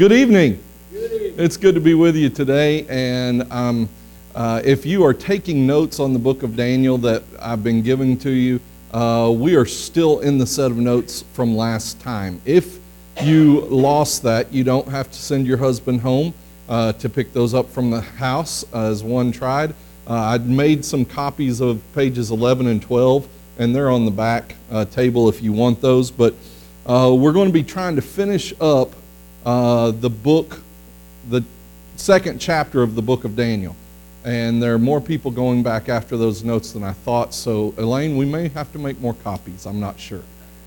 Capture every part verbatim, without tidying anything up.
Good evening. Good evening. It's good to be with you today. And um, uh, if you are taking notes on the book of Daniel that I've been giving to you, uh, we are still in the set of notes from last time. If you lost that, you don't have to send your husband home uh, to pick those up from the house as one tried. Uh, I'd made some copies of pages eleven and twelve, and they're on the back uh, table if you want those. But uh, we're going to be trying to finish up uh, the book, the second chapter of the book of Daniel. And there are more people going back after those notes than I thought. So, Elaine, we may have to make more copies. I'm not sure.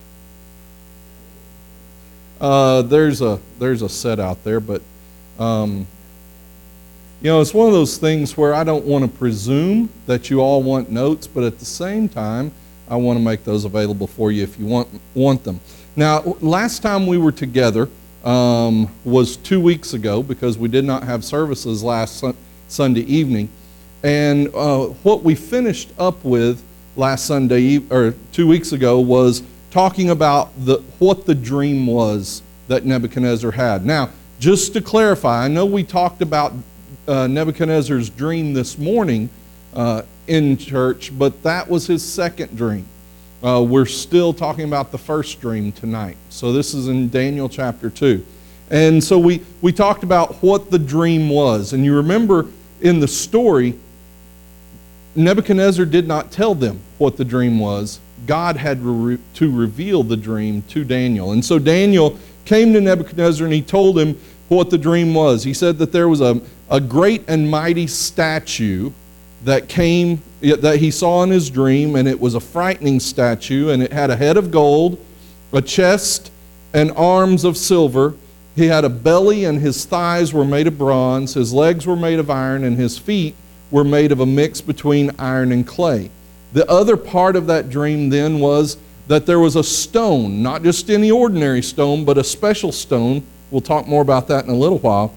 Uh, there's a there's a set out there, but um, you know, it's one of those things where I don't want to presume that you all want notes, but at the same time, I want to make those available for you if you want want them. Now, last time we were together um, was two weeks ago because we did not have services last sun Sunday evening, and uh, what we finished up with last Sunday or two weeks ago was talking about the what the dream was that Nebuchadnezzar had. Now, just to clarify, I know we talked about uh, Nebuchadnezzar's dream this morning uh, in church, but that was his second dream. Uh, we're still talking about the first dream tonight. So this is in Daniel chapter two. And so we, we talked about what the dream was. And you remember in the story, Nebuchadnezzar did not tell them what the dream was. God had re to reveal the dream to Daniel. And so Daniel came to Nebuchadnezzar and he told him what the dream was. He said that there was a, a great and mighty statue that came, that he saw in his dream, and it was a frightening statue, and it had a head of gold, a chest and arms of silver. He had a belly, and his thighs were made of bronze, his legs were made of iron, and his feet were made of a mix between iron and clay. The other part of that dream then was that there was a stone, not just any ordinary stone, but a special stone, we'll talk more about that in a little while,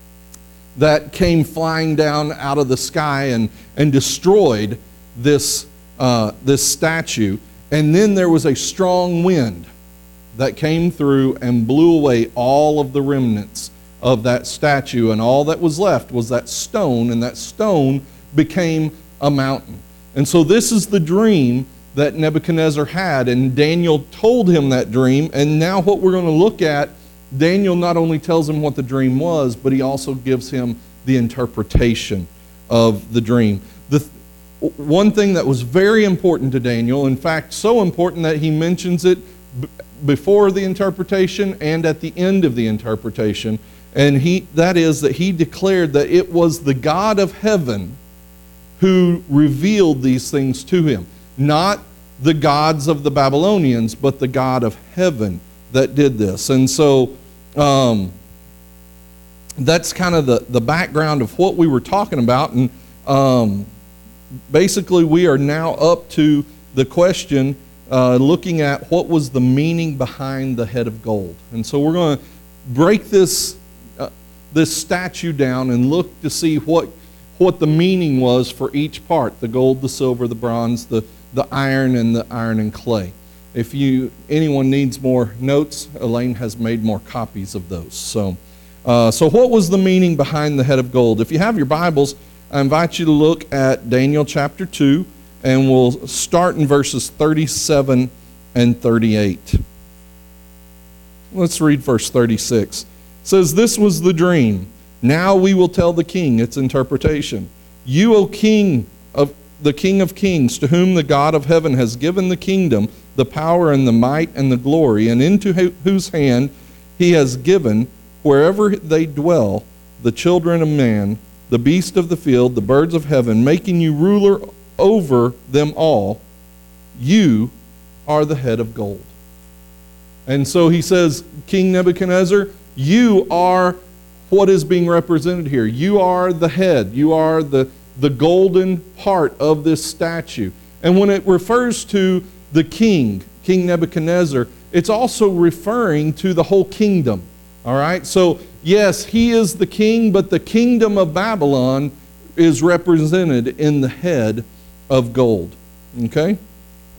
that came flying down out of the sky and, and destroyed this, uh, this statue. And then there was a strong wind that came through and blew away all of the remnants of that statue, and all that was left was that stone, and that stone became a mountain. And so this is the dream that Nebuchadnezzar had, and Daniel told him that dream. And now what we're going to look at, Daniel not only tells him what the dream was, but he also gives him the interpretation of the dream. The th one thing that was very important to Daniel, in fact so important that he mentions it b before the interpretation and at the end of the interpretation, and he that is that he declared that it was the God of heaven who revealed these things to him. Not the gods of the Babylonians, but the God of heaven that did this. And so um, that's kind of the, the background of what we were talking about. And um, basically we are now up to the question uh, looking at what was the meaning behind the head of gold. And so we're going to break this, uh, this statue down and look to see what what the meaning was for each part, the gold, the silver, the bronze, the, the iron, and the iron and clay. If you anyone needs more notes, Elaine has made more copies of those. So, uh, so what was the meaning behind the head of gold? If you have your Bibles, I invite you to look at Daniel chapter two, and we'll start in verses thirty-seven and thirty-eight. Let's read verse thirty-six. It says, "This was the dream. Now we will tell the king its interpretation. You, O king of the King of kings, to whom the God of heaven has given the kingdom, the power and the might and the glory, and into whose hand he has given, wherever they dwell, the children of man, the beasts of the field, the birds of heaven, making you ruler over them all, you are the head of gold." And so he says, King Nebuchadnezzar, you are what is being represented here. You are the head. You are the, the golden part of this statue. And when it refers to the king, King Nebuchadnezzar, it's also referring to the whole kingdom. All right? So, yes, he is the king, but the kingdom of Babylon is represented in the head of gold. Okay?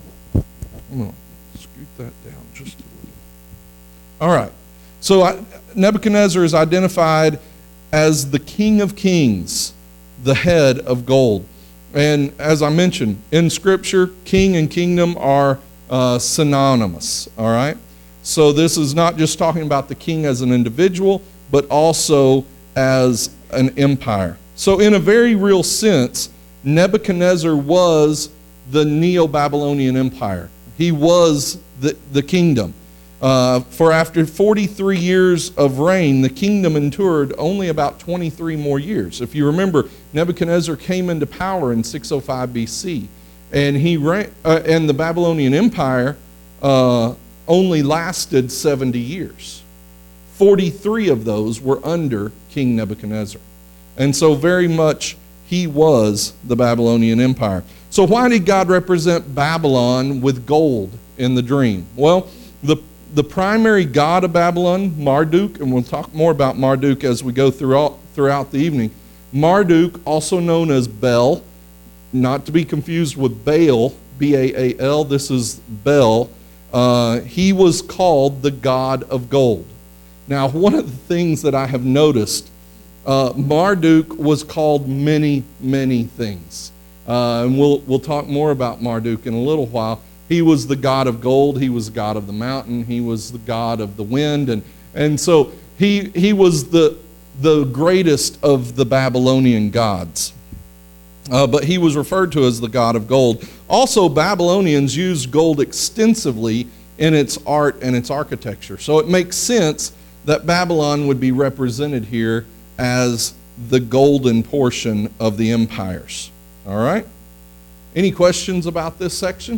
I'm going to scoot that down just a little. All right. So I, Nebuchadnezzar is identified as the King of Kings, the head of gold. And as I mentioned, in Scripture, king and kingdom are uh, synonymous, all right? So this is not just talking about the king as an individual, but also as an empire. So in a very real sense, Nebuchadnezzar was the Neo-Babylonian Empire. He was the, the kingdom. Uh, for after forty-three years of reign, the kingdom endured only about twenty-three more years. If you remember, Nebuchadnezzar came into power in six oh five B C, and he ran, uh, and the Babylonian Empire uh, only lasted seventy years. forty-three of those were under King Nebuchadnezzar. And so very much he was the Babylonian Empire. So why did God represent Babylon with gold in the dream? Well, the The primary god of Babylon, Marduk, and we'll talk more about Marduk as we go throughout, throughout the evening. Marduk, also known as Bel, not to be confused with Baal, B A A L, this is Bel. Uh, he was called the god of gold. Now, one of the things that I have noticed, uh, Marduk was called many, many things. Uh, and we'll, we'll talk more about Marduk in a little while. He was the god of gold. He was the god of the mountain. He was the god of the wind. And, and so he, he was the, the greatest of the Babylonian gods. Uh, but he was referred to as the god of gold. Also, Babylonians used gold extensively in its art and its architecture. So it makes sense that Babylon would be represented here as the golden portion of the empires. All right? Any questions about this section?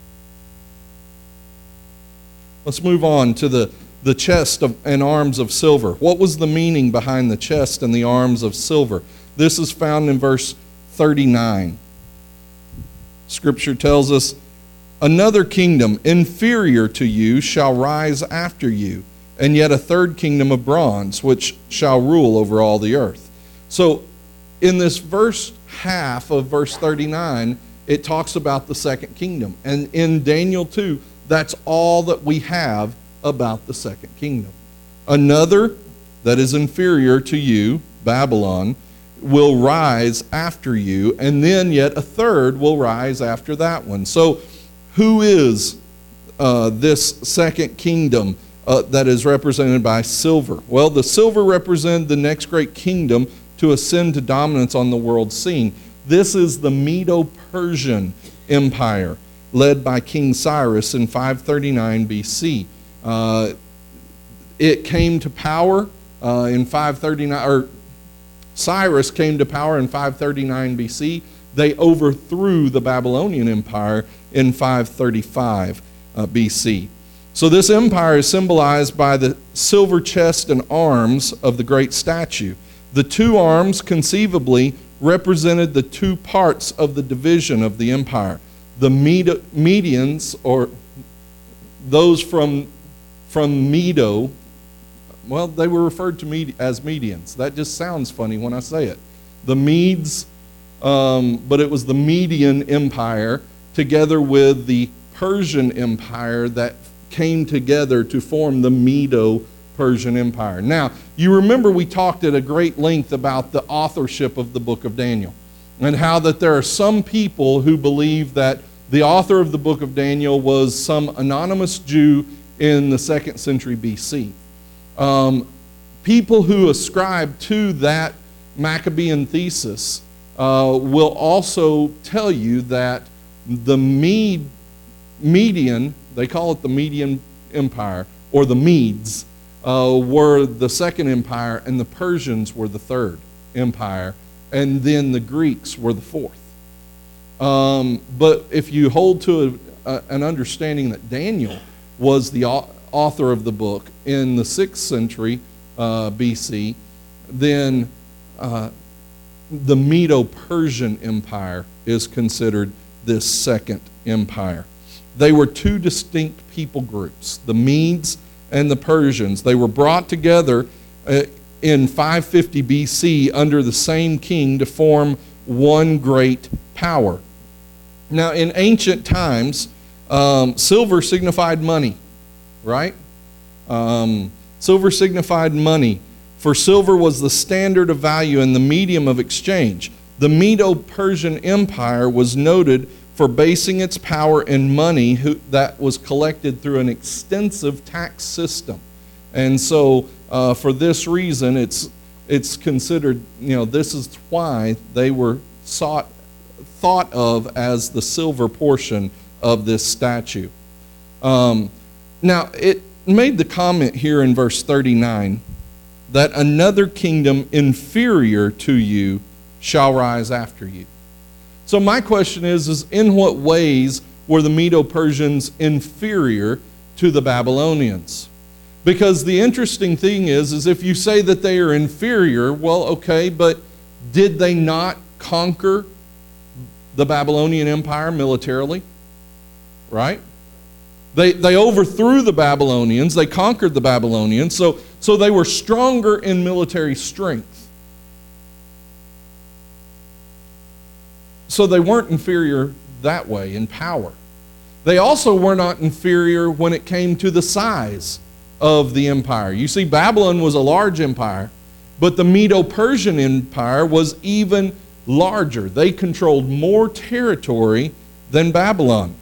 Let's move on to the, the chest of, and arms of silver. What was the meaning behind the chest and the arms of silver? This is found in verse thirty-nine. Scripture tells us, another kingdom inferior to you shall rise after you, and yet a third kingdom of bronze, which shall rule over all the earth. So in this verse half of verse thirty-nine, it talks about the second kingdom. And in Daniel two, that's all that we have about the second kingdom. Another that is inferior to you, Babylon, will rise after you, and then yet a third will rise after that one. So who is uh, this second kingdom uh, that is represented by silver? Well, the silver represents the next great kingdom to ascend to dominance on the world scene. This is the Medo-Persian Empire, led by King Cyrus in five thirty-nine B C. Uh, it came to power uh, in five thirty-nine, or Cyrus came to power in five thirty-nine B C. They overthrew the Babylonian Empire in five thirty-five uh, B C. So this empire is symbolized by the silver chest and arms of the great statue. The two arms conceivably represented the two parts of the division of the empire. The Medians, or those from, from Medo, well, they were referred to Med as Medians. That just sounds funny when I say it. The Medes, um, but it was the Median Empire together with the Persian Empire that came together to form the Medo-Persian Empire. Now, you remember we talked at a great length about the authorship of the book of Daniel, and how that there are some people who believe that the author of the book of Daniel was some anonymous Jew in the second century B C. Um, people who ascribe to that Maccabean thesis uh, will also tell you that the Med Median, they call it the Median Empire, or the Medes, uh, were the second empire, and the Persians were the third empire, and then the Greeks were the fourth. Um, but if you hold to a, a, an understanding that Daniel was the author of the book in the sixth century uh, B C, then uh, the Medo-Persian Empire is considered this second empire. They were two distinct people groups, the Medes and the Persians. They were brought together uh, in five fifty B C under the same king to form one great power. Now, in ancient times, um, silver signified money, right? Um, Silver signified money, for silver was the standard of value and the medium of exchange. The Medo-Persian Empire was noted for basing its power in money that was collected through an extensive tax system. And so uh, for this reason, it's, it's considered, you know, this is why they were sought, thought of as the silver portion of this statue. Um, now, it made the comment here in verse thirty-nine that another kingdom inferior to you shall rise after you. So my question is, is in what ways were the Medo-Persians inferior to the Babylonians? Because the interesting thing is, is if you say that they are inferior, well, okay, but did they not conquer the Babylonian Empire militarily? Right? They, they overthrew the Babylonians. They conquered the Babylonians. So, so they were stronger in military strength. So they weren't inferior that way in power. They also were not inferior when it came to the size of the empire. You see, Babylon was a large empire, but the Medo-Persian Empire was even larger. They controlled more territory than Babylon.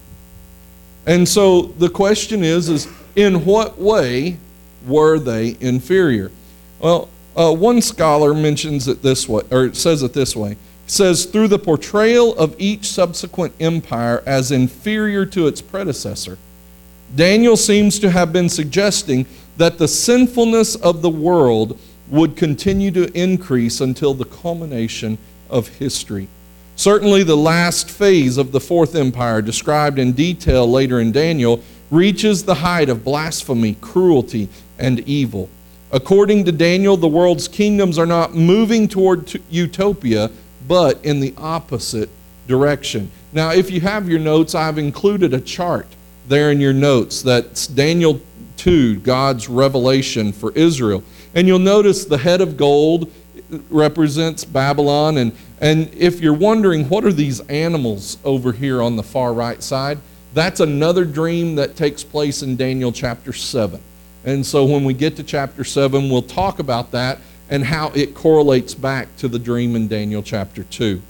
And so the question is, is in what way were they inferior? Well, uh, one scholar mentions it this way, or it says it this way. It says, through the portrayal of each subsequent empire as inferior to its predecessor, Daniel seems to have been suggesting that the sinfulness of the world would continue to increase until the culmination of history. Certainly the last phase of the Fourth Empire, described in detail later in Daniel, reaches the height of blasphemy, cruelty, and evil. According to Daniel, the world's kingdoms are not moving toward utopia, but in the opposite direction. Now, if you have your notes, I've included a chart there in your notes. That's Daniel two, God's revelation for Israel. And you'll notice the head of gold represents Babylon. And, and if you're wondering, what are these animals over here on the far right side? That's another dream that takes place in Daniel chapter seven. And so when we get to chapter seven, we'll talk about that and how it correlates back to the dream in Daniel chapter two.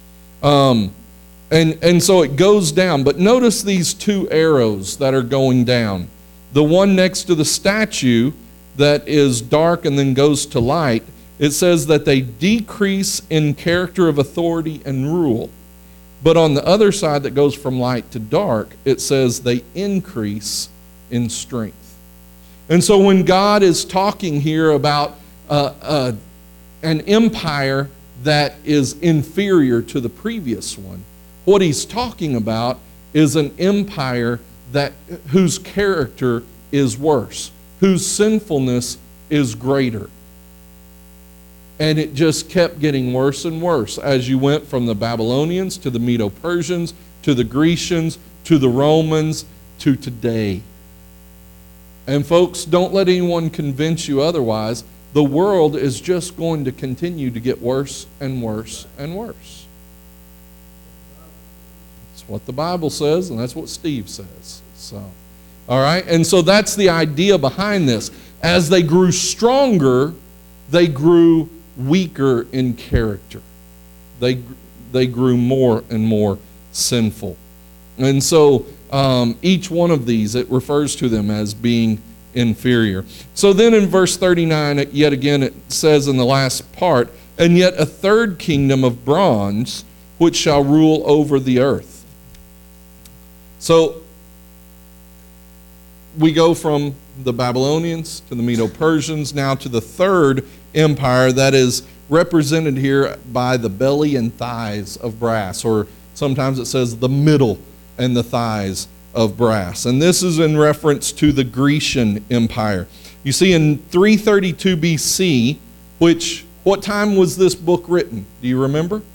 Um, and, and so it goes down. But notice these two arrows that are going down. The one next to the statue that is dark and then goes to light, it says that they decrease in character of authority and rule. But on the other side that goes from light to dark, it says they increase in strength. And so when God is talking here about uh, uh, an empire that is inferior to the previous one, what he's talking about is an empire that whose character is worse, whose sinfulness is greater. And it just kept getting worse and worse as you went from the Babylonians to the Medo-Persians to the Grecians to the Romans to today. And folks, don't let anyone convince you otherwise. The world is just going to continue to get worse and worse and worse. That's what the Bible says, and that's what Steve says. So, all right, and so that's the idea behind this. As they grew stronger, they grew weaker in character. They, they grew more and more sinful. And so um, each one of these, it refers to them as being inferior. So then in verse thirty-nine, yet again it says in the last part, and yet a third kingdom of bronze, which shall rule over the earth. So we go from the Babylonians to the Medo-Persians, now to the third empire that is represented here by the belly and thighs of brass, or sometimes it says the middle and the thighs of brass. And this is in reference to the Grecian Empire. You see, in three thirty-two B C, which, what time was this book written? Do you remember?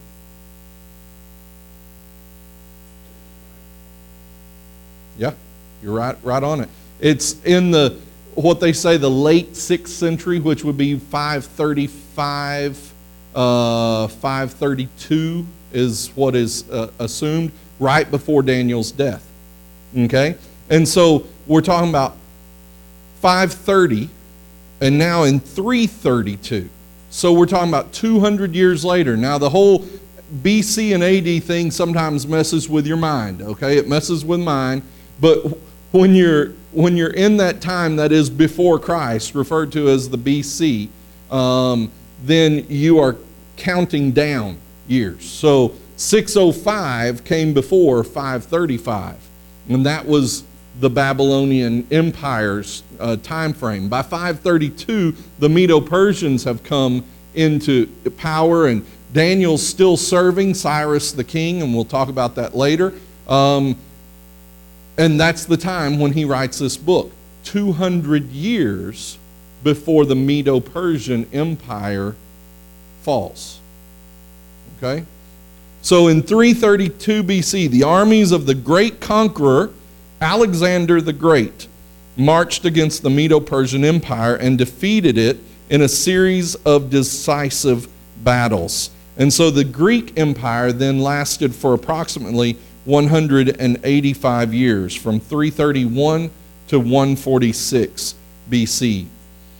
Yeah, you're right, right on it. It's in the, what they say, the late sixth century, which would be five thirty-five, uh, five thirty-two is what is uh, assumed, right before Daniel's death. Okay? And so we're talking about five thirty And now in three thirty-two, so we're talking about two hundred years later. Now the whole B C and A D thing sometimes messes with your mind, okay? It messes with mine, but when you're when you're in that time that is before Christ, referred to as the B C, um, then you are counting down years. So six oh five came before five thirty-five, and that was the Babylonian Empire's uh, time frame. By five thirty-two, the Medo-Persians have come into power, and Daniel's still serving Cyrus the king, and we'll talk about that later. Um, and that's the time when he writes this book, two hundred years before the Medo-Persian Empire falls. Okay? So in three thirty-two B C, the armies of the great conqueror, Alexander the Great, marched against the Medo-Persian Empire and defeated it in a series of decisive battles. And so the Greek Empire then lasted for approximately one hundred eighty-five years, from three thirty-one to one forty-six B C.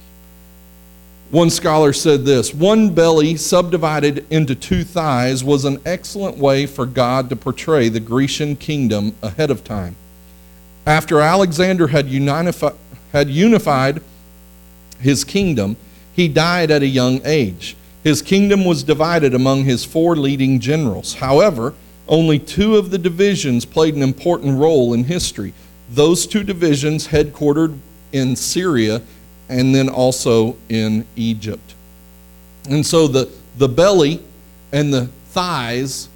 One scholar said this: one belly subdivided into two thighs was an excellent way for God to portray the Grecian kingdom ahead of time. After Alexander had unified, had unified his kingdom, he died at a young age. His kingdom was divided among his four leading generals. However, only two of the divisions played an important role in history. Those two divisions headquartered in Syria and then also in Egypt. And so the, the belly and the thighs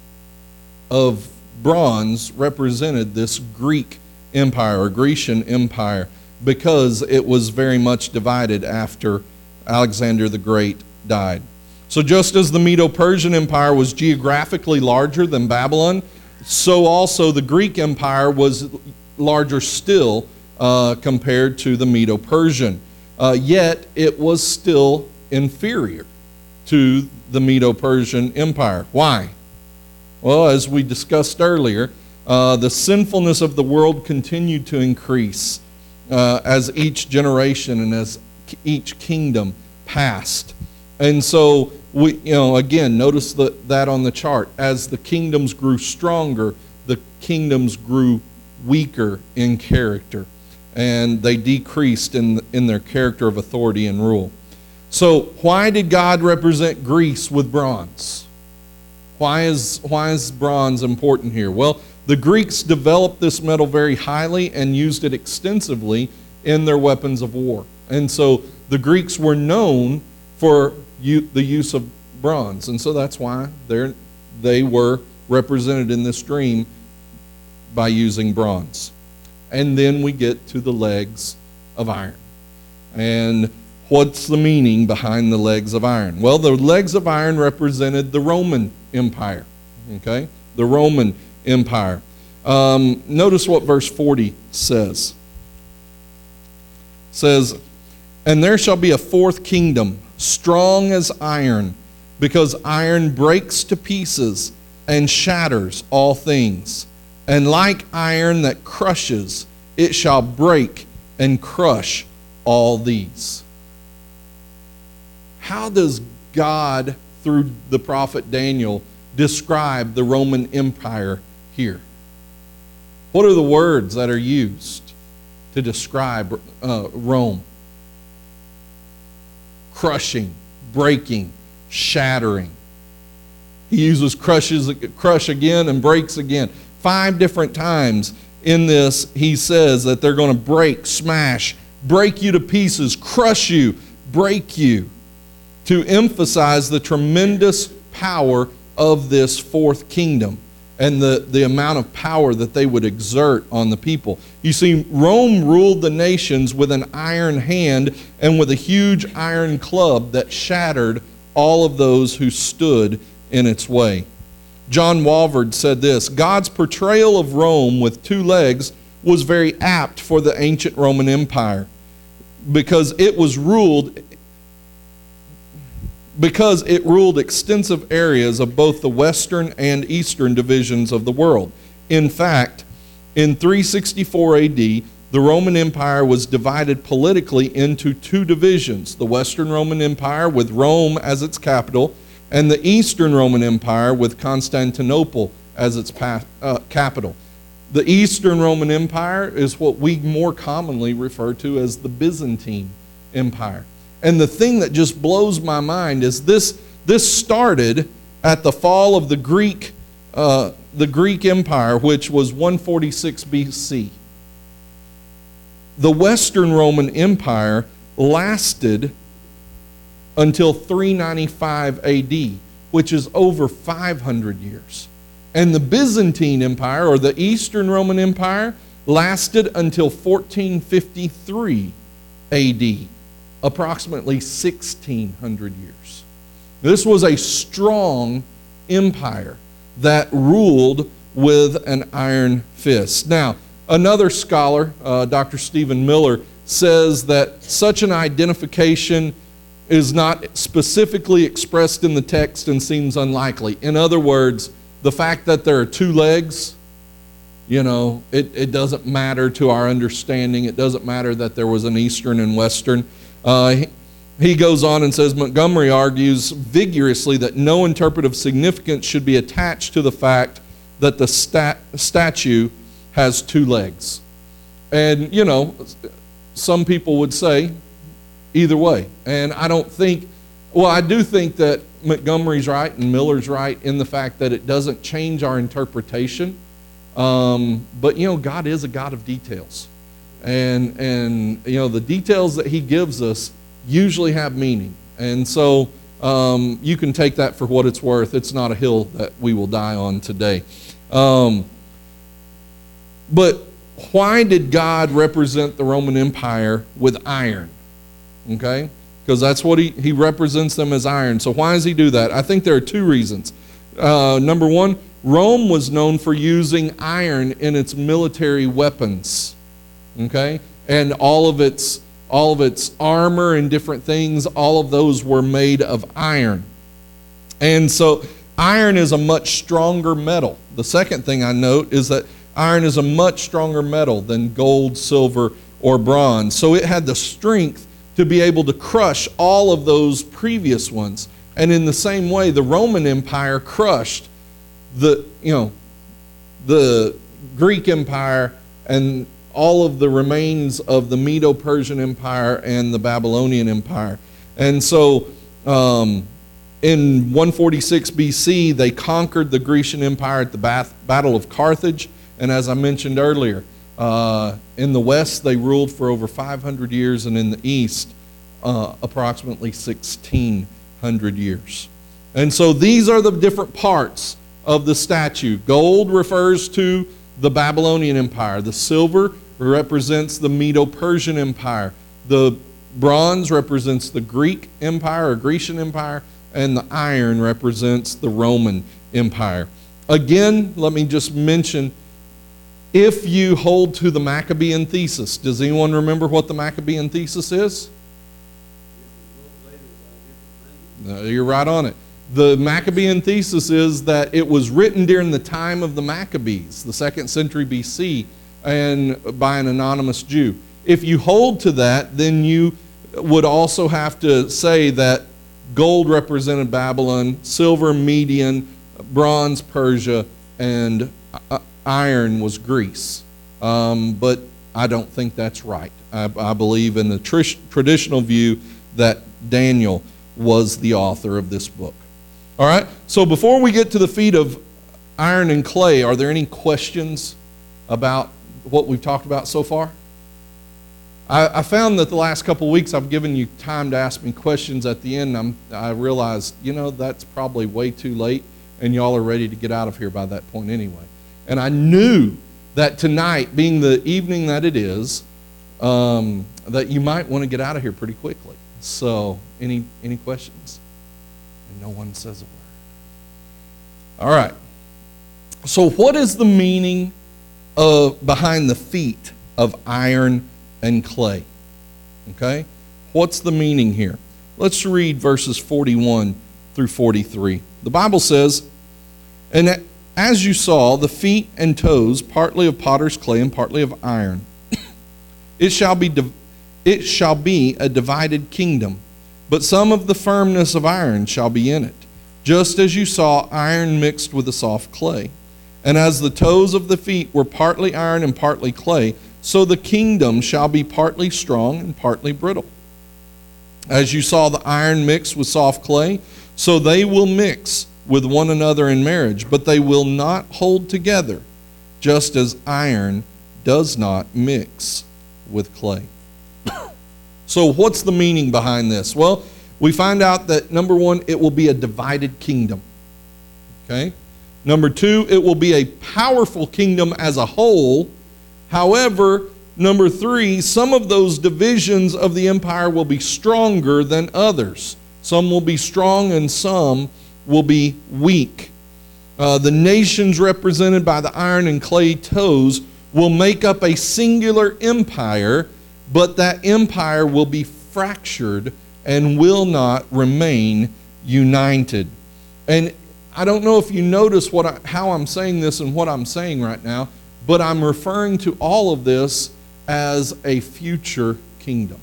of bronze represented this Greek empire or Grecian empire, because it was very much divided after Alexander the Great died. So just as the Medo-Persian Empire was geographically larger than Babylon, so also the Greek Empire was larger still uh, compared to the Medo-Persian. Uh, yet it was still inferior to the Medo-Persian Empire. Why? Well, as we discussed earlier, uh, the sinfulness of the world continued to increase uh, as each generation and as each kingdom passed. And so, we, you know, again, notice the, that on the chart. As the kingdoms grew stronger, the kingdoms grew weaker in character, and they decreased in, in their character of authority and rule. So why did God represent Greece with bronze? Why is, why is bronze important here? Well, the Greeks developed this metal very highly and used it extensively in their weapons of war. And so the Greeks were known for u- the use of bronze. And so that's why they're, they were represented in this dream by using bronze. And then we get to the legs of iron. And what's the meaning behind the legs of iron? Well, the legs of iron represented the Roman Empire. Okay? The Roman Empire. Um, notice what verse forty says. It says, "And there shall be a fourth kingdom, strong as iron, because iron breaks to pieces and shatters all things. And like iron that crushes, it shall break and crush all these." How does God, through the prophet Daniel, describe the Roman Empire here? What are the words that are used to describe uh, Rome? Crushing, breaking, shattering. He uses crushes, crush again and breaks again. Five different times in this, he says that they're going to break, smash, break you to pieces, crush you, break you, to emphasize the tremendous power of this fourth kingdom and the, the amount of power that they would exert on the people. You see, Rome ruled the nations with an iron hand and with a huge iron club that shattered all of those who stood in its way. John Walvoord said this: "God's portrayal of Rome with two legs was very apt for the ancient Roman Empire, because it was ruled because it ruled extensive areas of both the western and eastern divisions of the world. In fact, in three sixty-four A D, the Roman Empire was divided politically into two divisions, the Western Roman Empire with Rome as its capital, and the Eastern Roman Empire with Constantinople as its pa- uh, capital. The Eastern Roman Empire is what we more commonly refer to as the Byzantine Empire. And the thing that just blows my mind is this, this started at the fall of the Greek, uh, the Greek Empire, which was one forty-six B C. The Western Roman Empire lasted until three ninety-five A D, which is over five hundred years. And the Byzantine Empire, or the Eastern Roman Empire, lasted until fourteen fifty-three A D, approximately sixteen hundred years. This was a strong empire that ruled with an iron fist. Now, another scholar, uh, Doctor Stephen Miller, says that such an identification is not specifically expressed in the text and seems unlikely. In other words, the fact that there are two legs, you know, it, it doesn't matter to our understanding. It doesn't matter that there was an Eastern and Western. Uh, he, he goes on and says, Montgomery argues vigorously that no interpretive significance should be attached to the fact that the stat, statue has two legs. And, you know, some people would say either way. And I don't think, well, I do think that Montgomery's right and Miller's right in the fact that it doesn't change our interpretation. Um, but, you know, God is a God of details. And, and, you know, the details that he gives us usually have meaning. And so um, you can take that for what it's worth. It's not a hill that we will die on today. Um, but why did God represent the Roman Empire with iron? Okay? Because that's what he, he represents them as iron. So why does he do that? I think there are two reasons. Uh, number one, Rome was known for using iron in its military weapons. Okay? And all of its all of its armor and different things, all of those were made of iron. And so iron is a much stronger metal. The second thing I note is that iron is a much stronger metal than gold, silver, or bronze. So it had the strength to be able to crush all of those previous ones. And in the same way, the Roman Empire crushed the, you know, the Greek Empire and all of the remains of the Medo-Persian Empire and the Babylonian Empire. And so um, in one forty-six B C, they conquered the Grecian Empire at the Bath, Battle of Carthage. And as I mentioned earlier, uh, in the west they ruled for over five hundred years, and in the east uh, approximately sixteen hundred years. And so these are the different parts of the statue. Gold refers to the Babylonian Empire. The silver represents the Medo-Persian Empire. The bronze represents the Greek Empire or Grecian Empire, and the iron represents the Roman Empire. Again, let me just mention, if you hold to the Maccabean thesis, does anyone remember what the Maccabean thesis is? No, you're right on it. The Maccabean thesis is that it was written during the time of the Maccabees, the second century B C, and by an anonymous Jew. If you hold to that, then you would also have to say that gold represented Babylon, silver Median, bronze Persia, and iron was Greece. Um, but I don't think that's right. I, I believe in the tr traditional view that Daniel was the author of this book. All right, so before we get to the feat of iron and clay, are there any questions about what we've talked about so far? I, I found that the last couple of weeks I've given you time to ask me questions at the end. I'm, I realized, you know, that's probably way too late, and y'all are ready to get out of here by that point anyway. And I knew that tonight, being the evening that it is, um, that you might want to get out of here pretty quickly. So, any any questions? And no one says a word. All right. So, what is the meaning of behind the feet of iron and clay? Okay? What's the meaning here? Let's read verses forty-one through forty-three. The Bible says, "And as you saw, the feet and toes, partly of potter's clay and partly of iron, It shall be div- it shall be a divided kingdom, but some of the firmness of iron shall be in it, just as you saw iron mixed with the soft clay. And as the toes of the feet were partly iron and partly clay, so the kingdom shall be partly strong and partly brittle. As you saw the iron mixed with soft clay, so they will mix with one another in marriage, but they will not hold together, just as iron does not mix with clay. So what's the meaning behind this? Well, we find out that, number one, it will be a divided kingdom. Okay? Number two, it will be a powerful kingdom as a whole. However, number three, some of those divisions of the empire will be stronger than others. Some will be strong and some will be weak. Uh, the nations represented by the iron and clay toes will make up a singular empire, but that empire will be fractured and will not remain united. And I don't know if you notice what I, how I'm saying this and what I'm saying right now, but I'm referring to all of this as a future kingdom.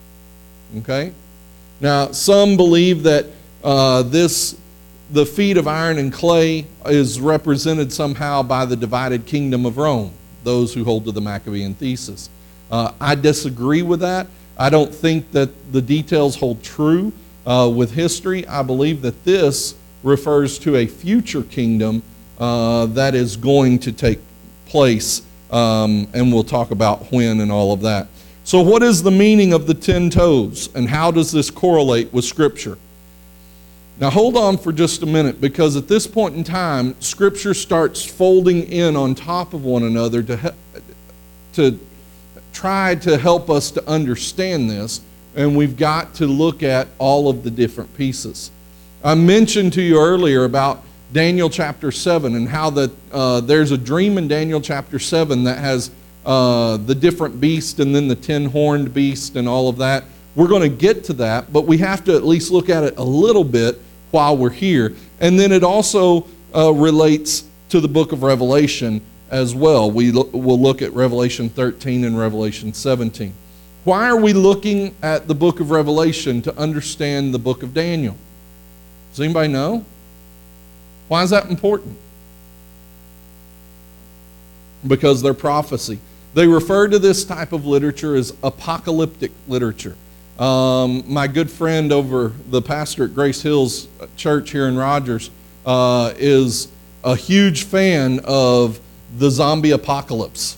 Okay? Now, some believe that uh, this, the feet of iron and clay, is represented somehow by the divided kingdom of Rome, those who hold to the Maccabean thesis. Uh, I disagree with that. I don't think that the details hold true uh, with history. I believe that this refers to a future kingdom uh, that is going to take place, um, and we'll talk about when and all of that. So what is the meaning of the ten toes, and how does this correlate with Scripture? Now hold on for just a minute, because at this point in time, Scripture starts folding in on top of one another to, to try to help us to understand this, and we've got to look at all of the different pieces. I mentioned to you earlier about Daniel chapter seven and how that uh, there's a dream in Daniel chapter seven that has uh, the different beast and then the ten-horned beast and all of that. We're going to get to that, but we have to at least look at it a little bit while we're here. And then it also uh, relates to the book of Revelation as well. We lo- will look at Revelation thirteen and Revelation seventeen. Why are we looking at the book of Revelation to understand the book of Daniel? Does anybody know? Why is that important? Because they're prophecy. They refer to this type of literature as apocalyptic literature. Um, my good friend over the pastor at Grace Hills Church here in Rogers uh, is a huge fan of the zombie apocalypse.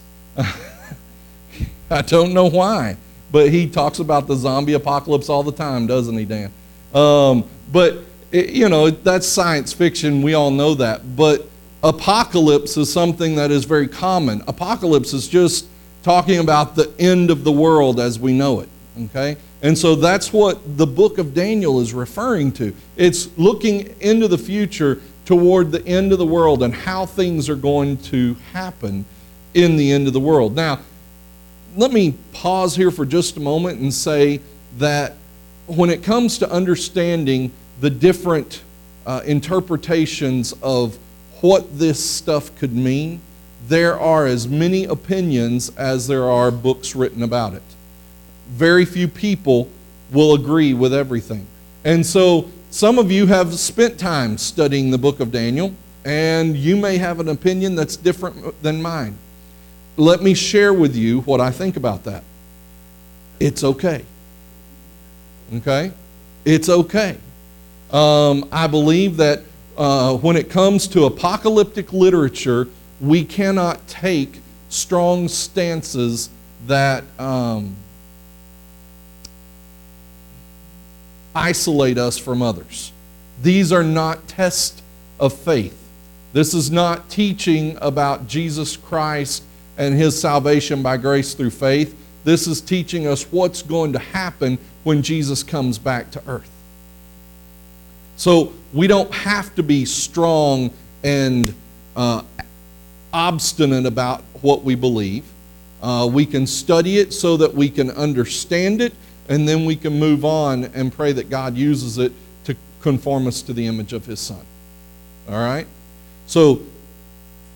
I don't know why, but he talks about the zombie apocalypse all the time, doesn't he, Dan? Um, but, it, you know, that's science fiction. We all know that. But apocalypse is something that is very common. Apocalypse is just talking about the end of the world as we know it, okay? And so that's what the book of Daniel is referring to. It's looking into the future toward the end of the world and how things are going to happen in the end of the world. Now, let me pause here for just a moment and say that when it comes to understanding the different uh, interpretations of what this stuff could mean, there are as many opinions as there are books written about it. Very few people will agree with everything. And so some of you have spent time studying the book of Daniel, and you may have an opinion that's different than mine. Let me share with you what I think about that. It's okay. Okay? It's okay. Um, I believe that uh, when it comes to apocalyptic literature, we cannot take strong stances that um, isolate us from others. These are not tests of faith. This is not teaching about Jesus Christ and His salvation by grace through faith. This is teaching us what's going to happen when Jesus comes back to earth. So we don't have to be strong and uh, obstinate about what we believe. Uh, we can study it so that we can understand it, and then we can move on and pray that God uses it to conform us to the image of His Son. All right? So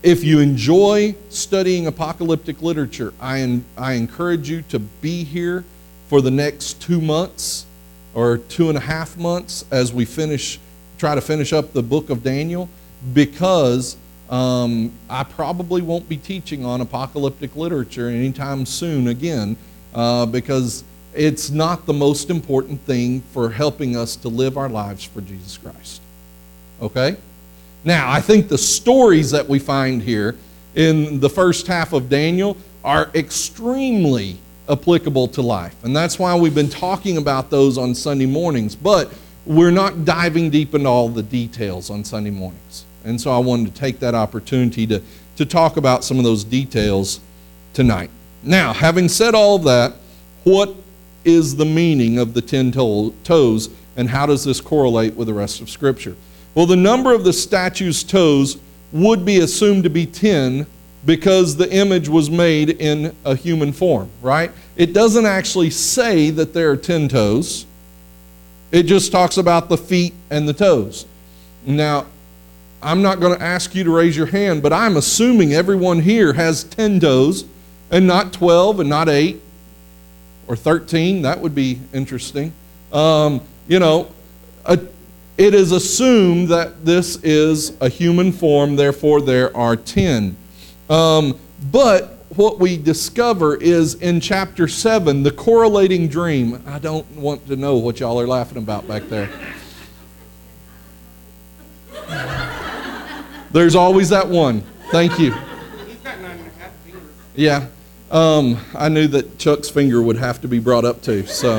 if you enjoy studying apocalyptic literature, I, I encourage you to be here for the next two months or two and a half months as we finish, try to finish up the book of Daniel, because um, I probably won't be teaching on apocalyptic literature anytime soon again, uh, because it's not the most important thing for helping us to live our lives for Jesus Christ. Okay? Now, I think the stories that we find here in the first half of Daniel are extremely applicable to life. And that's why we've been talking about those on Sunday mornings. But we're not diving deep into all the details on Sunday mornings. And so I wanted to take that opportunity to, to talk about some of those details tonight. Now, having said all of that, what is the meaning of the ten toes, and how does this correlate with the rest of Scripture? Well, the number of the statue's toes would be assumed to be ten because the image was made in a human form, right? It doesn't actually say that there are ten toes. It just talks about the feet and the toes. Now, I'm not going to ask you to raise your hand, but I'm assuming everyone here has ten toes and not twelve and not eight or thirteen. That would be interesting. Um, you know, a It is assumed that this is a human form, therefore there are ten. Um, but what we discover is in chapter seven, the correlating dream. I don't want to know what y'all are laughing about back there. There's always that one. Thank you. He's got nine and a half fingers. Yeah. Um, I knew that Chuck's finger would have to be brought up too. So,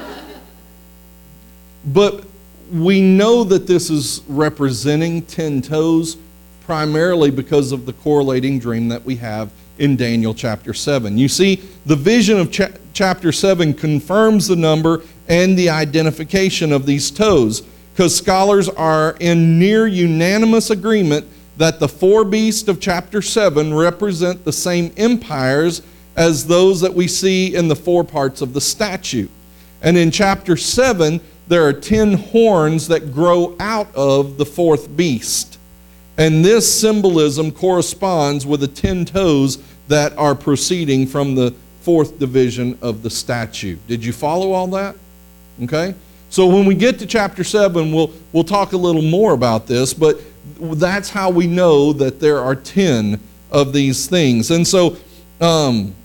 but we know that this is representing ten toes primarily because of the correlating dream that we have in Daniel chapter seven. You see, the vision of cha chapter seven confirms the number and the identification of these toes, because scholars are in near unanimous agreement that the four beasts of chapter seven represent the same empires as those that we see in the four parts of the statue. And in chapter seven, there are ten horns that grow out of the fourth beast. And this symbolism corresponds with the ten toes that are proceeding from the fourth division of the statue. Did you follow all that? Okay? So when we get to chapter seven, we'll, we'll talk a little more about this, but that's how we know that there are ten of these things. And so um,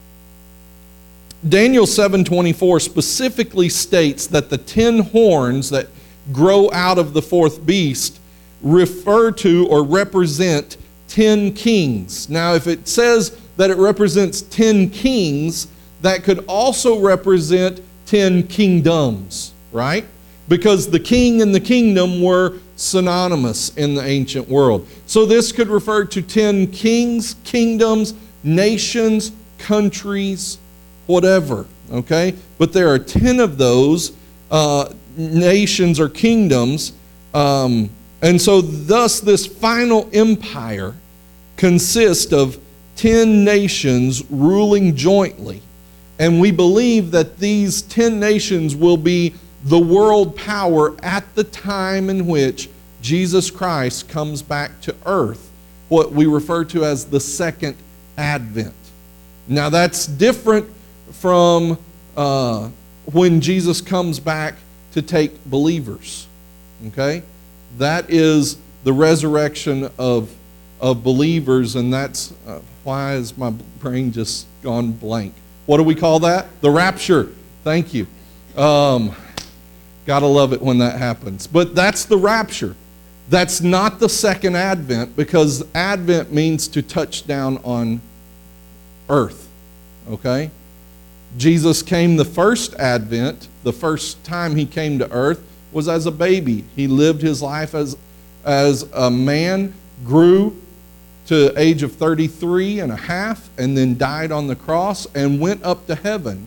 Daniel seven twenty-four specifically states that the ten horns that grow out of the fourth beast refer to or represent ten kings. Now, if it says that it represents ten kings, that could also represent ten kingdoms, right? Because the king and the kingdom were synonymous in the ancient world. So this could refer to ten kings, kingdoms, nations, countries, whatever, okay? But there are ten of those uh, nations or kingdoms, um, and so thus this final empire consists of ten nations ruling jointly. And we believe that these ten nations will be the world power at the time in which Jesus Christ comes back to earth, what we refer to as the second advent. Now that's different from uh, when Jesus comes back to take believers, okay? That is the resurrection of, of believers, and that's, uh, why has my brain just gone blank? What do we call that? The rapture. Thank you. Um, gotta love it when that happens. But that's the rapture. That's not the second advent, because advent means to touch down on earth, okay? Jesus came the first advent, the first time he came to earth was as a baby. He lived his life as, as a man, grew to the age of thirty-three and a half, and then died on the cross and went up to heaven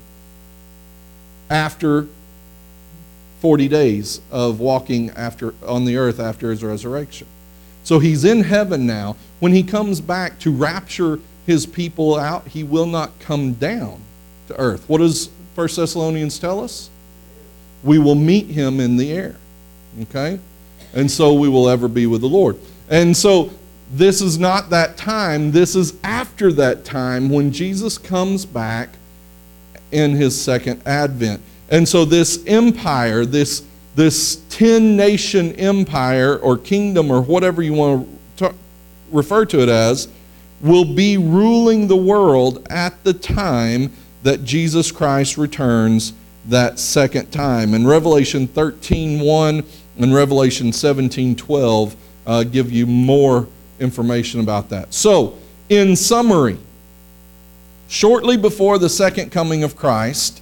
after forty days of walking after on the earth after his resurrection. So he's in heaven now. When he comes back to rapture his people out, he will not come down to earth. What does First Thessalonians tell us? We will meet him in the air. Okay? And so we will ever be with the Lord. And so this is not that time. This is after that time when Jesus comes back in his second advent. And so this empire, this, this ten-nation empire or kingdom or whatever you want to refer to it as, will be ruling the world at the time that Jesus Christ returns that second time. And Revelation thirteen one and Revelation seventeen twelve uh, give you more information about that. So, in summary, shortly before the second coming of Christ,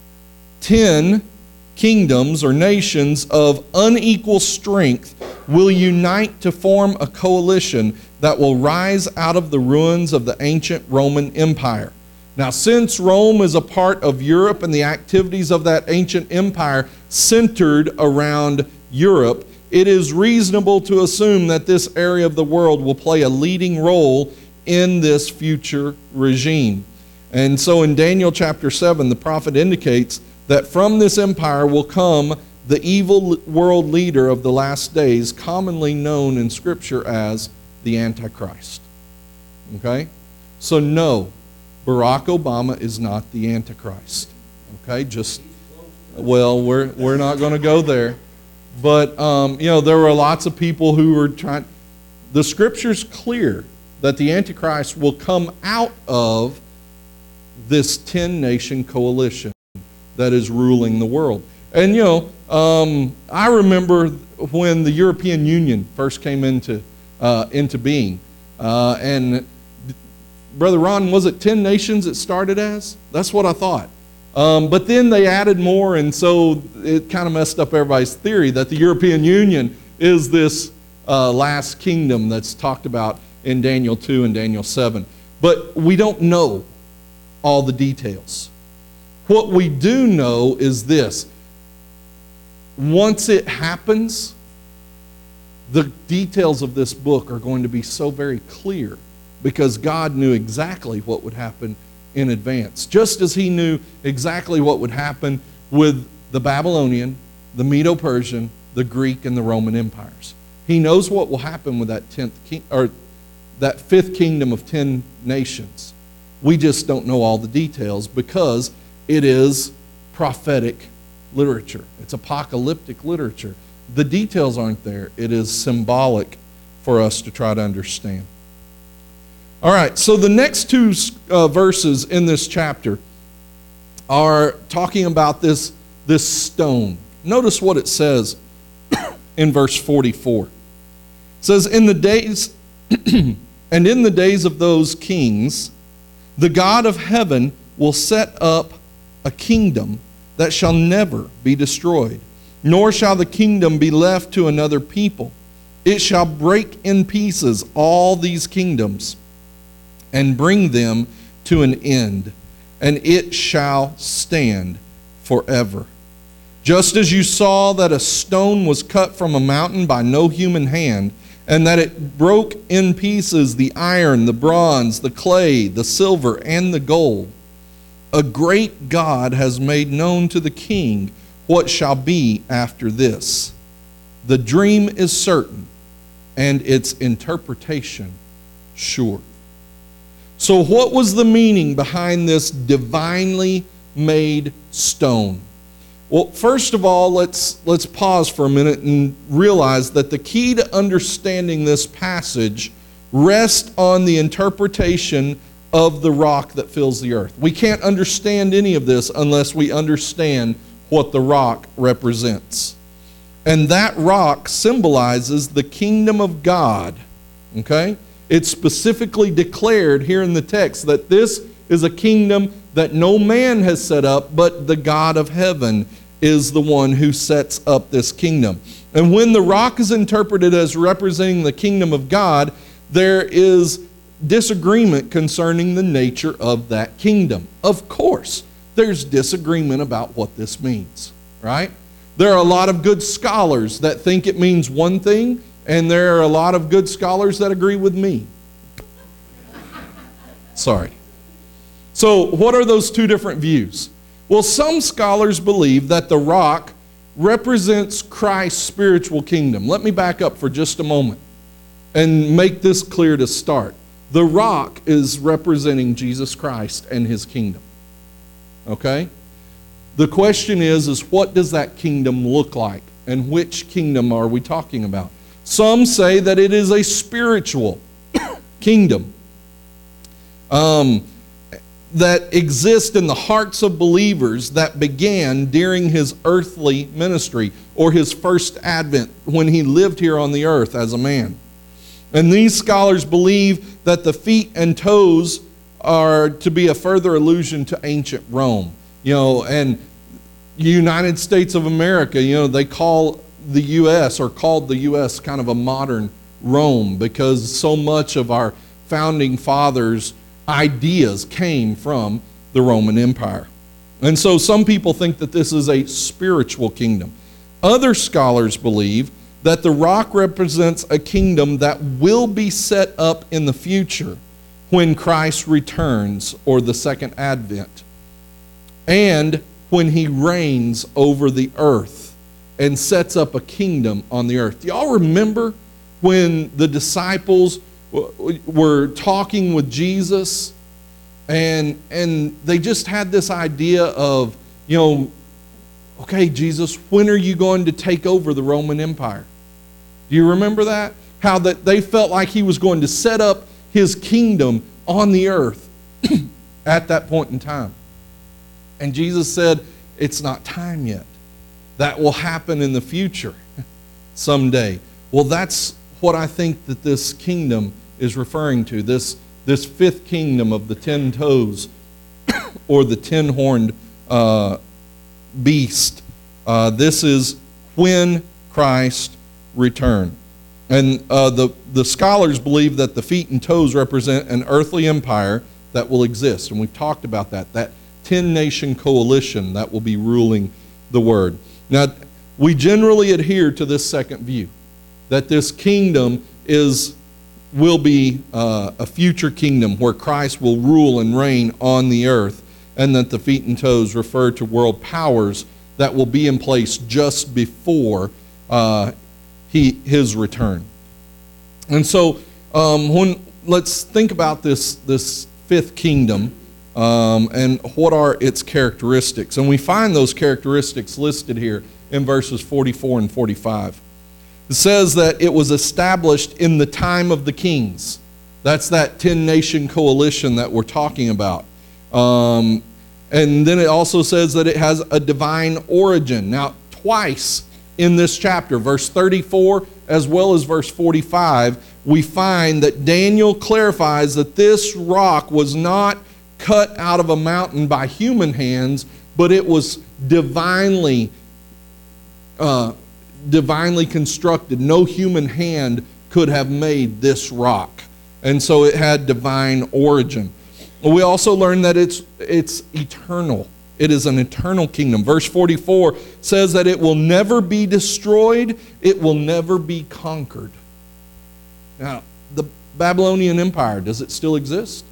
ten kingdoms or nations of unequal strength will unite to form a coalition that will rise out of the ruins of the ancient Roman Empire. Now, since Rome is a part of Europe and the activities of that ancient empire centered around Europe, it is reasonable to assume that this area of the world will play a leading role in this future regime. And so in Daniel chapter seven, the prophet indicates that from this empire will come the evil world leader of the last days, commonly known in Scripture as the Antichrist. Okay? So no, Barack Obama is not the Antichrist. Okay? Just, well, we're, we're not going to go there. But, um, you know, there were lots of people who were trying. The Scripture's clear that the Antichrist will come out of this ten-nation coalition that is ruling the world. And, you know, um, I remember when the European Union first came into, uh, into being. Uh, and, Brother Ron, was it ten nations it started as? That's what I thought. Um, but then they added more, and so it kind of messed up everybody's theory that the European Union is this uh, last kingdom that's talked about in Daniel two and Daniel seven. But we don't know all the details. What we do know is this. Once it happens, the details of this book are going to be so very clear because God knew exactly what would happen in advance. Just as he knew exactly what would happen with the Babylonian, the Medo-Persian, the Greek, and the Roman empires. He knows what will happen with that tenth king, or that fifth kingdom of ten nations. We just don't know all the details because it is prophetic literature. It's apocalyptic literature. The details aren't there. It is symbolic for us to try to understand. All right, so the next two uh, verses in this chapter are talking about this, this stone. Notice what it says in verse forty-four. It says, in the days, and in the days of those kings, the God of heaven will set up a kingdom that shall never be destroyed, nor shall the kingdom be left to another people. It shall break in pieces all these kingdoms and bring them to an end, and it shall stand forever. Just as you saw that a stone was cut from a mountain by no human hand, and that it broke in pieces the iron, the bronze, the clay, the silver, and the gold, a great God has made known to the king what shall be after this. The dream is certain, and its interpretation sure. So what was the meaning behind this divinely made stone? Well, first of all, let's, let's pause for a minute and realize that the key to understanding this passage rests on the interpretation of the rock that fills the earth. We can't understand any of this unless we understand what the rock represents. And that rock symbolizes the kingdom of God. Okay? It's specifically declared here in the text that this is a kingdom that no man has set up, but the God of heaven is the one who sets up this kingdom. And when the rock is interpreted as representing the kingdom of God, there is disagreement concerning the nature of that kingdom. Of course, there's disagreement about what this means, right? There are a lot of good scholars that think it means one thing, and there are a lot of good scholars that agree with me. Sorry. So what are those two different views? Well, some scholars believe that the rock represents Christ's spiritual kingdom. Let me back up for just a moment. and make this clear to start. The rock is representing Jesus Christ and his kingdom. Okay? The question is, is what does that kingdom look like? And which kingdom are we talking about? Some say that it is a spiritual kingdom um, that exists in the hearts of believers that began during his earthly ministry or his first advent when he lived here on the earth as a man. And these scholars believe that the feet and toes are to be a further allusion to ancient Rome. You know, and United States of America, you know, they call the U S or called the U S kind of a modern Rome because so much of our founding fathers' ideas came from the Roman Empire. And so some people think that this is a spiritual kingdom. Other scholars believe that the rock represents a kingdom that will be set up in the future when Christ returns or the second advent, and when he reigns over the earth and sets up a kingdom on the earth. Do y'all remember when the disciples were talking with Jesus and, and they just had this idea of, you know, okay, Jesus, when are you going to take over the Roman Empire? Do you remember that? How that they felt like he was going to set up his kingdom on the earth at that point in time. And Jesus said, it's not time yet. That will happen in the future someday. Well, that's what I think that this kingdom is referring to, this, this fifth kingdom of the ten toes or the ten-horned uh, beast. Uh, this is when Christ returned. And uh, the, the scholars believe that the feet and toes represent an earthly empire that will exist. And we've talked about that, that ten-nation coalition that will be ruling the world. Now, we generally adhere to this second view, that this kingdom is, will be uh, a future kingdom where Christ will rule and reign on the earth, and that the feet and toes refer to world powers that will be in place just before uh, he, his return. And so, um, when, let's think about this, this fifth kingdom. Um, and what are its characteristics? And we find those characteristics listed here in verses forty-four and forty-five. It says that it was established in the time of the kings. That's that ten-nation coalition that we're talking about. Um, and then it also says that it has a divine origin. Now, twice in this chapter, verse thirty-four as well as verse forty-five, we find that Daniel clarifies that this rock was not cut out of a mountain by human hands, but it was divinely, uh, divinely constructed. No human hand could have made this rock. And so it had divine origin. We also learn that it's, it's eternal. It is an eternal kingdom. Verse forty-four says that it will never be destroyed. It will never be conquered. Now, the Babylonian Empire, does it still exist?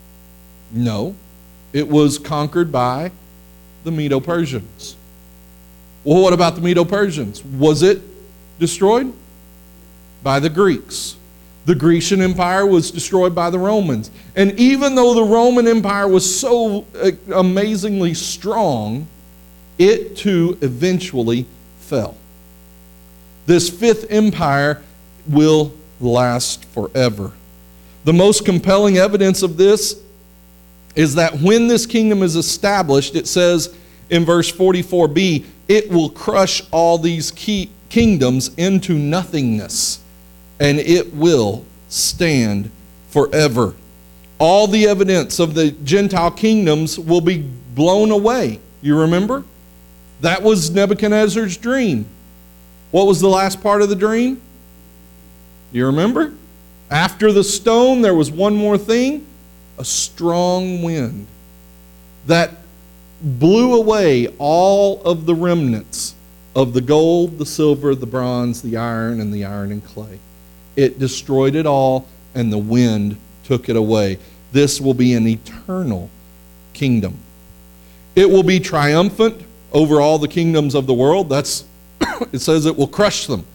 No, it was conquered by the Medo-Persians. Well, what about the Medo-Persians? Was it destroyed? By the Greeks. The Grecian Empire was destroyed by the Romans. And even though the Roman Empire was so amazingly strong, it too eventually fell. This fifth empire will last forever. The most compelling evidence of this is that when this kingdom is established, it says in verse forty-four b, it will crush all these key kingdoms into nothingness, and it will stand forever. All the evidence of the Gentile kingdoms will be blown away. You remember? That was Nebuchadnezzar's dream. What was the last part of the dream? You remember? After the stone, there was one more thing. A strong wind that blew away all of the remnants of the gold, the silver, the bronze, the iron, and the iron and clay. It destroyed it all, and the wind took it away. This will be an eternal kingdom. It will be triumphant over all the kingdoms of the world. That's, it says it will crush them.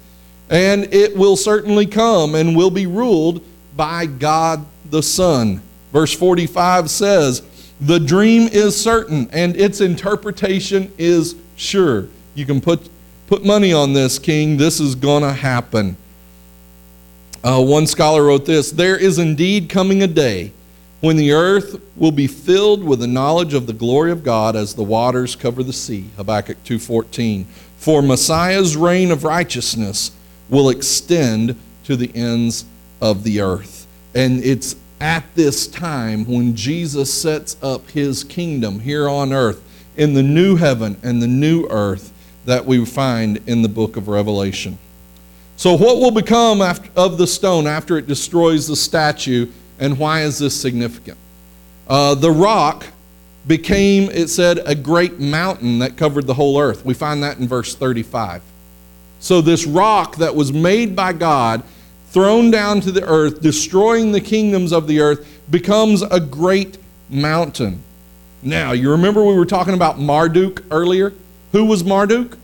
And it will certainly come and will be ruled by God the Son. Verse forty-five says, the dream is certain and its interpretation is sure. You can put, put money on this, King. This is going to happen. Uh, one scholar wrote this, there is indeed coming a day when the earth will be filled with the knowledge of the glory of God as the waters cover the sea. Habakkuk two fourteen. For Messiah's reign of righteousness will extend to the ends of the earth. And it's at this time when Jesus sets up his kingdom here on earth in the new heaven and the new earth that we find in the book of Revelation. So what will become after, of the stone after it destroys the statue, and why is this significant? Uh, the rock became, it said, a great mountain that covered the whole earth. We find that in verse thirty-five. So this rock that was made by God, thrown down to the earth, destroying the kingdoms of the earth, becomes a great mountain. Now, you remember we were talking about Marduk earlier? Who was Marduk?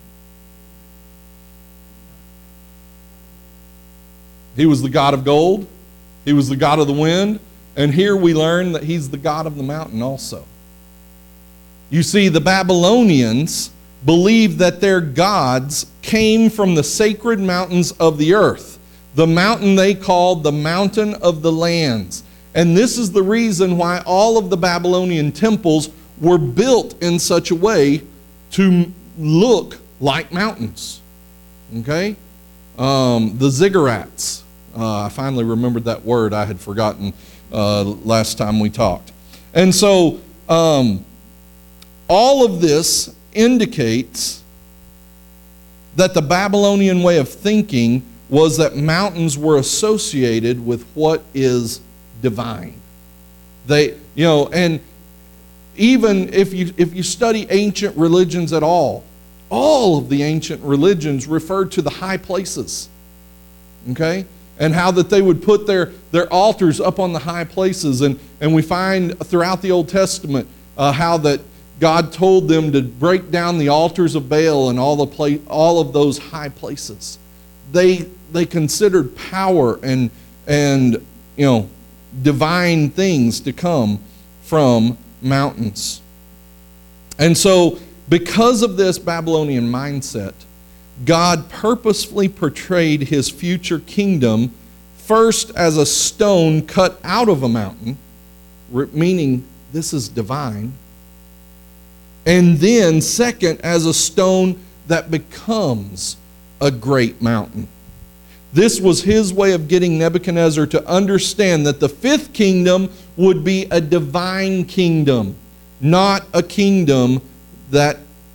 He was the god of gold. He was the god of the wind. And here we learn that he's the god of the mountain also. You see, the Babylonians believed that their gods came from the sacred mountains of the earth, the mountain they called the mountain of the lands. And this is the reason why all of the Babylonian temples were built in such a way to look like mountains. Okay? Um, the ziggurats. Uh, I finally remembered that word I had forgotten uh, last time we talked. And so um, all of this indicates that the Babylonian way of thinking was that mountains were associated with what is divine. They, you know, and even if you if you study ancient religions at all, all of the ancient religions referred to the high places. Okay? And how that they would put their, their altars up on the high places. And, and we find throughout the Old Testament uh, how that God told them to break down the altars of Baal and all, the pla all of those high places. They, they considered power and, and you know, divine things to come from mountains. And so, because of this Babylonian mindset, God purposefully portrayed his future kingdom first as a stone cut out of a mountain, meaning this is divine, and then second as a stone that becomes a great mountain. This was his way of getting Nebuchadnezzar to understand that the fifth kingdom would be a divine kingdom, not a kingdom that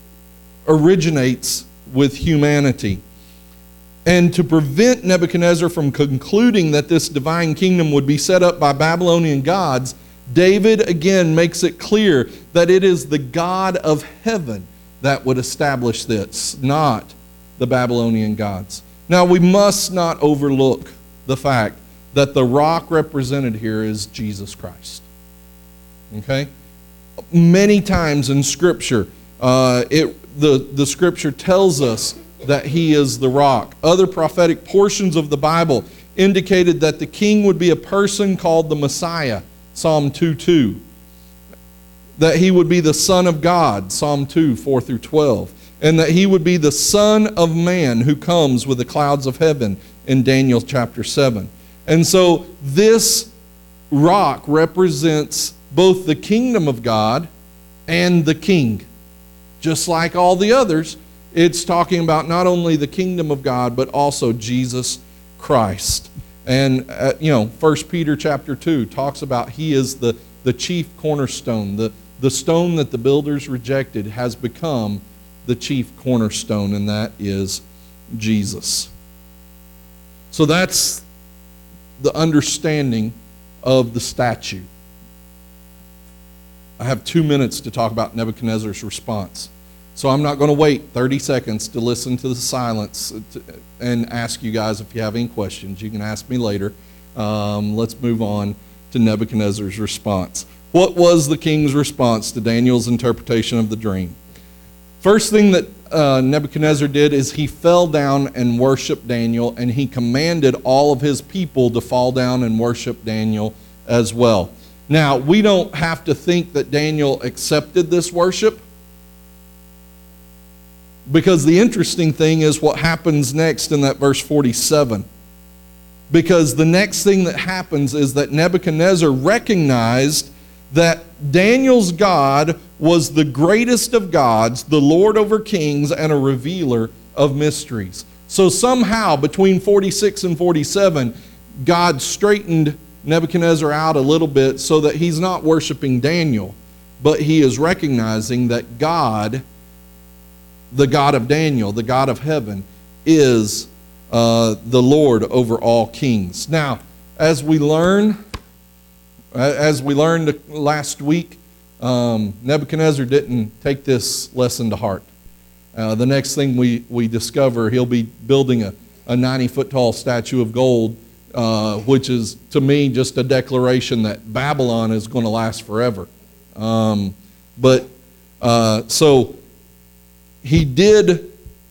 originates with humanity. And to prevent Nebuchadnezzar from concluding that this divine kingdom would be set up by Babylonian gods, David again makes it clear that it is the God of heaven that would establish this, not the Babylonian gods. Now, we must not overlook the fact that the rock represented here is Jesus Christ. Okay? Many times in Scripture, uh, it The, the Scripture tells us that he is the rock. Other prophetic portions of the Bible indicated that the king would be a person called the Messiah, Psalm two two. That he would be the Son of God, Psalm two, four through twelve. And that he would be the Son of Man who comes with the clouds of heaven in Daniel chapter seven. And so this rock represents both the kingdom of God and the king. Just like all the others, it's talking about not only the kingdom of God, but also Jesus Christ. And, uh, you know, First Peter chapter two talks about he is the, the chief cornerstone. The, the stone that the builders rejected has become the chief cornerstone, and that is Jesus. So that's the understanding of the statue. I have two minutes to talk about Nebuchadnezzar's response. So I'm not going to wait thirty seconds to listen to the silence and ask you guys if you have any questions. You can ask me later. Um, let's move on to Nebuchadnezzar's response. What was the king's response to Daniel's interpretation of the dream? First thing that uh, Nebuchadnezzar did is he fell down and worshiped Daniel, and he commanded all of his people to fall down and worship Daniel as well. Now, we don't have to think that Daniel accepted this worship, because the interesting thing is what happens next in that verse forty-seven. Because the next thing that happens is that Nebuchadnezzar recognized that Daniel's God was the greatest of gods, the Lord over kings, and a revealer of mysteries. So somehow between forty-six and forty-seven, God straightened Nebuchadnezzar out a little bit so that he's not worshiping Daniel, but he is recognizing that God, the God of Daniel, the God of heaven, is uh, the Lord over all kings. Now, as we learn, as we learned last week, um, Nebuchadnezzar didn't take this lesson to heart. Uh, the next thing we, we discover, he'll be building a, a ninety-foot tall statue of gold, uh, which is, to me, just a declaration that Babylon is going to last forever. Um, but, uh, so, he did,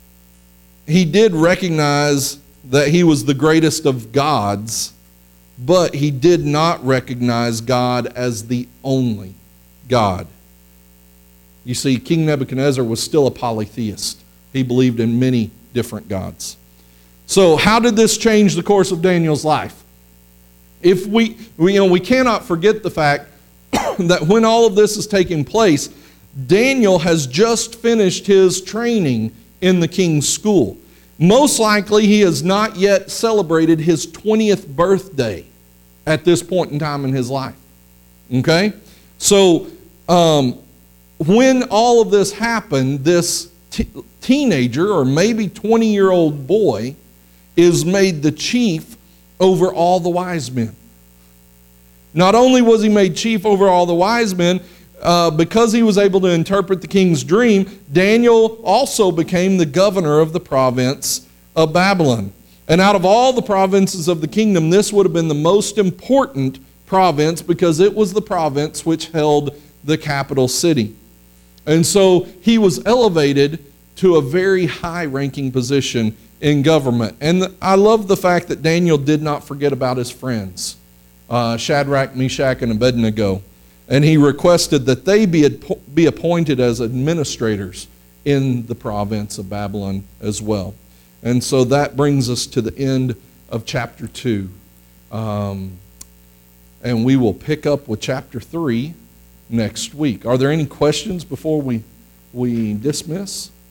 he did recognize that he was the greatest of gods, but he did not recognize God as the only God. You see, King Nebuchadnezzar was still a polytheist. He believed in many different gods. So how did this change the course of Daniel's life? If we, we, you know, we cannot forget the fact that when all of this is taking place, Daniel has just finished his training in the king's school. Most likely he has not yet celebrated his twentieth birthday at this point in time in his life. Okay? So um, when all of this happened, this t- teenager or maybe twenty-year-old boy is made the chief over all the wise men. Not only was he made chief over all the wise men, Uh, because he was able to interpret the king's dream, Daniel also became the governor of the province of Babylon. And out of all the provinces of the kingdom, this would have been the most important province because it was the province which held the capital city. And so he was elevated to a very high-ranking position in government. And I love the fact that Daniel did not forget about his friends, uh, Shadrach, Meshach, and Abednego. And he requested that they be, be appointed as administrators in the province of Babylon as well. And so that brings us to the end of chapter two. Um, and we will pick up with chapter three next week. Are there any questions before we, we dismiss?